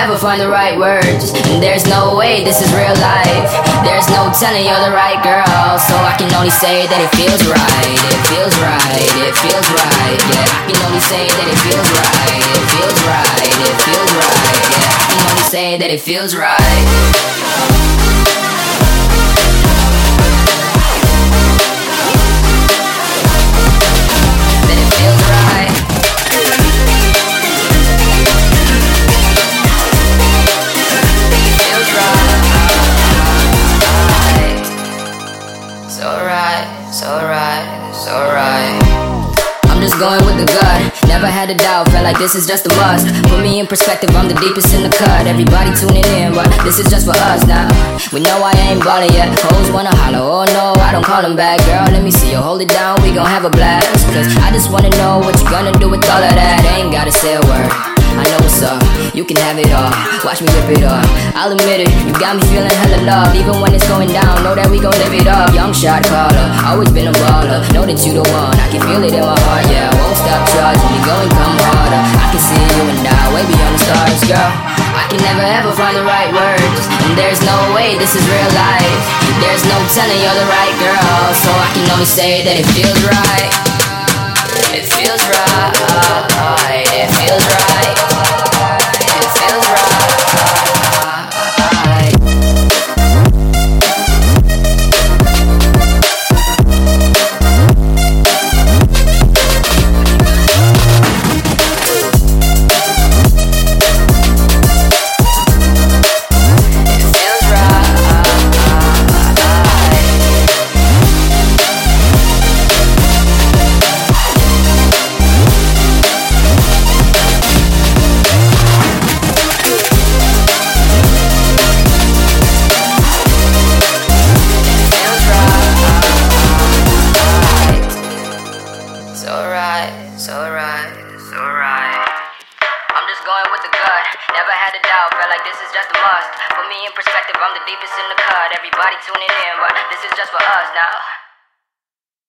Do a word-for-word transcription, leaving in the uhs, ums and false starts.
ever find the right words, and there's no way this is real life. There's no telling you're the right girl, so I can only say that it feels right. It feels right, it feels right, yeah. I can only say that it feels right. It feels right, it feels right, yeah. I can only say that it feels right. I'm just going with the gut, never had a doubt, felt like this is just a must. Put me in perspective, I'm the deepest in the cut. Everybody tuning in, but this is just for us now. We know I ain't ballin' yet, hoes wanna holler, oh no, I don't call them back. Girl, let me see you hold it down, we gon' have a blast. Cause I just wanna know what you gonna do with all of that. Ain't gotta say a word, I know what's up, you can have it all. Watch me rip it up, I'll admit it, you got me feeling hella love. Even when it's going down, know that we gon' live it up. Young shot caller, always been a baller. Know that you the one, I can feel it in my heart, yeah. I won't stop charging, you go and come harder. I can see you and I, way beyond the stars, girl. I can never ever find the right words, and there's no way this is real life. There's no telling you're the right girl, so I can only say that it feels right. It feels right, it feels right. It feels right. So right, so right. I'm just going with the gut, never had a doubt, felt like this is just a must. Put me in perspective, I'm the deepest in the cut. Everybody tuning in, but this is just for us now.